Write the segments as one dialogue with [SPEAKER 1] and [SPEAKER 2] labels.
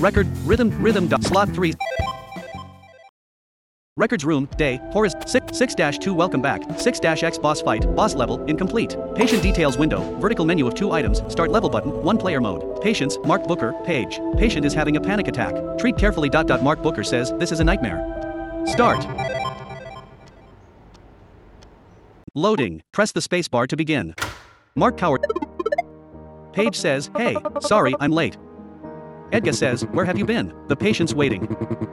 [SPEAKER 1] Record, rhythm, slot 3. Records room, day, Horace, 6-2 welcome back, 6-X boss fight, boss level, incomplete. Patient details window, vertical menu of 2 items, start level button, 1 player mode. Patients, Mark Booker, page. Patient is having a panic attack. Treat carefully. Mark Booker says, this is a nightmare. Start. Loading, press the spacebar to begin. Mark Coward. Page says, hey, sorry, I'm late. Edgar says, where have you been? The patient's waiting.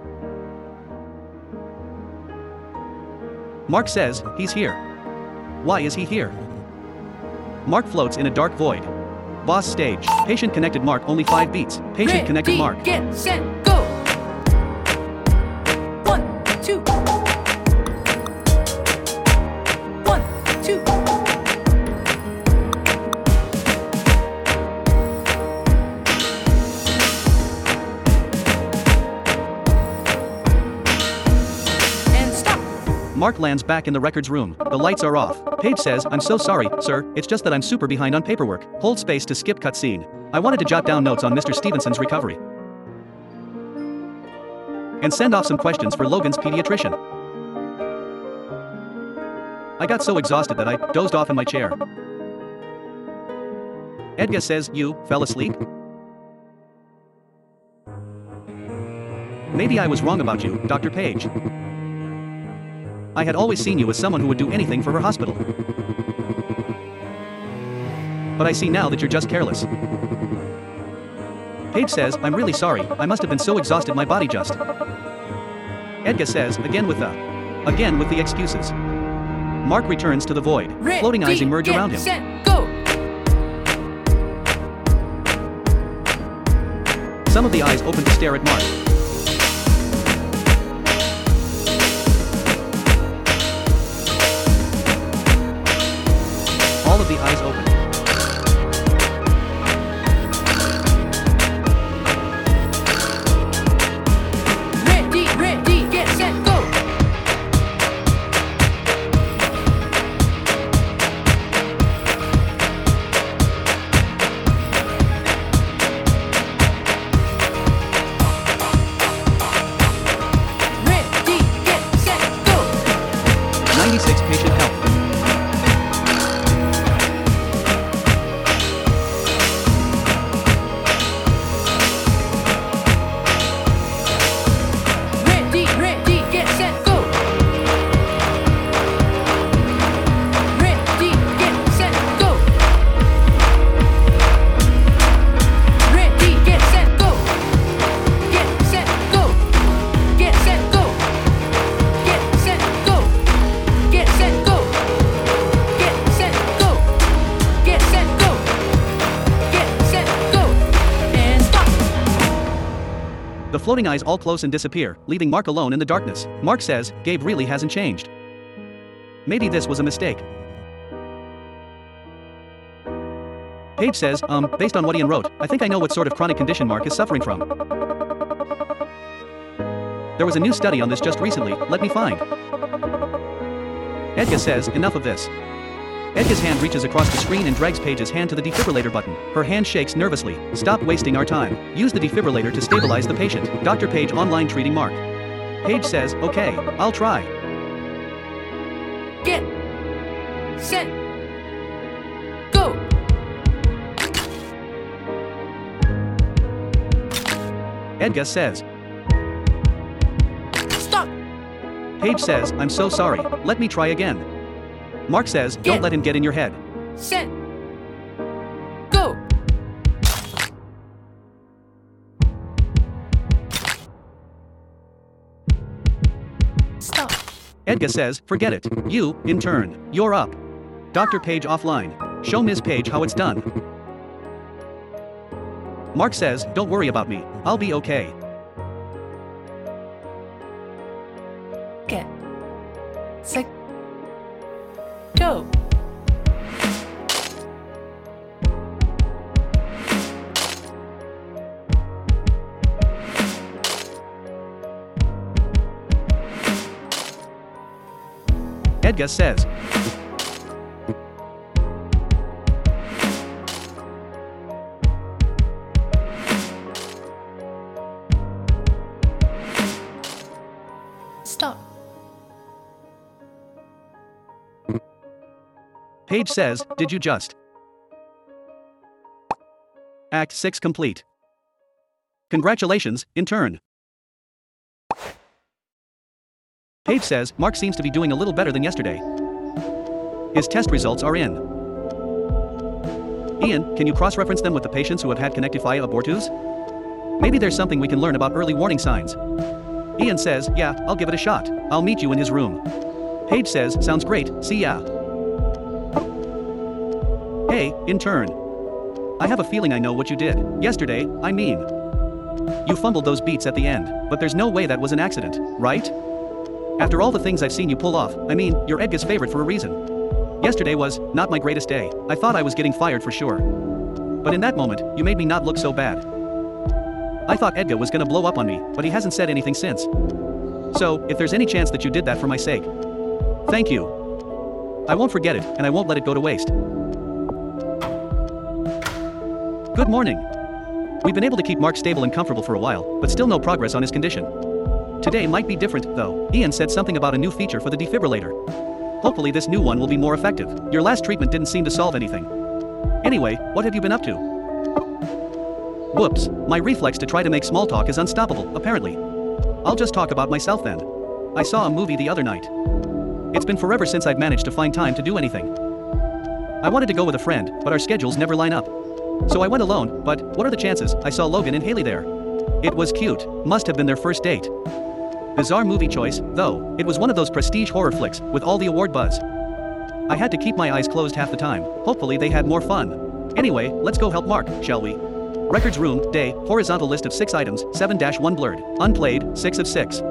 [SPEAKER 1] Mark says, he's here. Why is he here? Mark floats in a dark void. Boss stage. Patient connected Mark only 5 beats. Patient connected Mark.
[SPEAKER 2] Get set, go! 1, 2. 1, 2.
[SPEAKER 1] Mark lands back in the records room. The lights are off. Page says, I'm so sorry, sir, it's just that I'm super behind on paperwork. Hold space to skip cutscene. I wanted to jot down notes on Mr. Stevenson's recovery. And send off some questions for Logan's pediatrician. I got so exhausted that I dozed off in my chair. Edgar says, you fell asleep? Maybe I was wrong about you, Dr. Page. I had always seen you as someone who would do anything for her hospital. But I see now that you're just careless. Page says, I'm really sorry, I must have been so exhausted my body just. Edgar says, again with the excuses. Mark returns to the void. Floating eyes emerge around him.
[SPEAKER 2] Set, go.
[SPEAKER 1] Some of the eyes open to stare at Mark. All of the eyes open.
[SPEAKER 2] Ready, get set, go! Ready, get set, go!
[SPEAKER 1] 96 patient health. The floating eyes all close and disappear, leaving Mark alone in the darkness. Mark says, Gabe really hasn't changed. Maybe this was a mistake. Page says, based on what Ian wrote, I think I know what sort of chronic condition Mark is suffering from. There was a new study on this just recently, let me find. Edgar says, enough of this. Edgar's hand reaches across the screen and drags Page's hand to the defibrillator button. Her hand shakes nervously. Stop wasting our time. Use the defibrillator to stabilize the patient. Dr. Page online treating Mark. Page says, okay, I'll try.
[SPEAKER 2] Get set, go!
[SPEAKER 1] Edgar says.
[SPEAKER 2] Stop!
[SPEAKER 1] Page says, I'm so sorry, let me try again. Mark says, don't let him get in your head.
[SPEAKER 2] Set, go! Stop.
[SPEAKER 1] Edgar says, forget it. You, in turn, you're up. Dr. Page offline. Show Ms. Page how it's done. Mark says, don't worry about me. I'll be okay.
[SPEAKER 2] Get set, go!
[SPEAKER 1] Edgar says.
[SPEAKER 2] Stop.
[SPEAKER 1] Page says, did you just? Act 6 complete. Congratulations, intern. Page says, Mark seems to be doing a little better than yesterday. His test results are in. Ian, can you cross-reference them with the patients who have had connectifia abortus? Maybe there's something we can learn about early warning signs. Ian says, yeah, I'll give it a shot. I'll meet you in his room. Page says, sounds great, see ya. Hey, intern. I have a feeling I know what you did. Yesterday, I mean. You fumbled those beats at the end, but there's no way that was an accident, right? After all the things I've seen you pull off, I mean, you're Edgar's favorite for a reason. Yesterday was not my greatest day. I thought I was getting fired for sure. But in that moment, you made me not look so bad. I thought Edgar was gonna blow up on me, but he hasn't said anything since. So, if there's any chance that you did that for my sake, thank you. I won't forget it, and I won't let it go to waste. Good morning. We've been able to keep Mark stable and comfortable for a while, but still no progress on his condition. Today might be different, though. Ian said something about a new feature for the defibrillator. Hopefully this new one will be more effective. Your last treatment didn't seem to solve anything. Anyway, what have you been up to? Whoops, my reflex to try to make small talk is unstoppable, apparently. I'll just talk about myself then. I saw a movie the other night. It's been forever since I've managed to find time to do anything. I wanted to go with a friend, but our schedules never line up. So I went alone, but what are the chances I saw Logan and Haley there? It was cute, must have been their first date. Bizarre movie choice, though, it was one of those prestige horror flicks with all the award buzz. I had to keep my eyes closed half the time, hopefully they had more fun. Anyway, let's go help Mark, shall we? Records room, day, horizontal list of 6 items, 7-1 blurred, unplayed, 6 of 6.